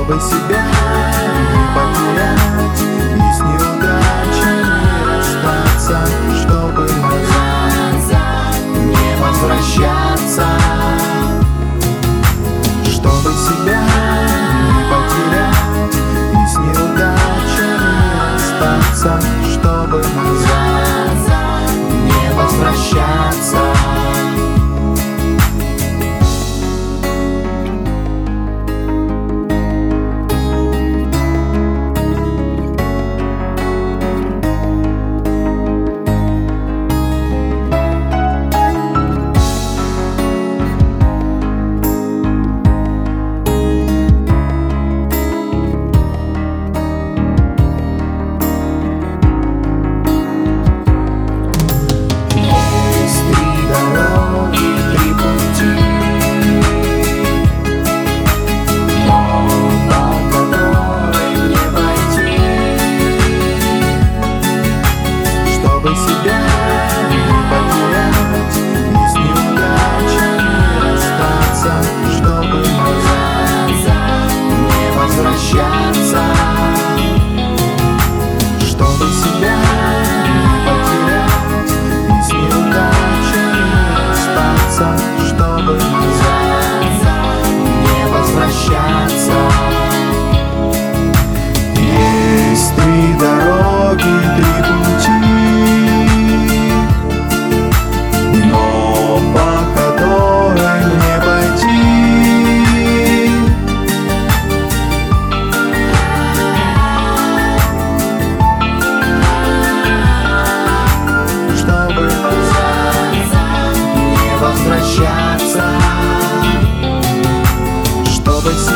Чтобы себя не потерять и с неудачами расстаться, чтобы назад не возвращаться. Чтобы себя не потерять и с неудачами расстаться, чтобы назад не возвращаться. Чтобы себя не потерять и с неудачами расстаться, чтобы назад не возвращаться. Чтобы себя не потерять и с неудачами расстаться, чтобы назад не возвращаться. Есть три дороги, три пути, возвращаться, чтобы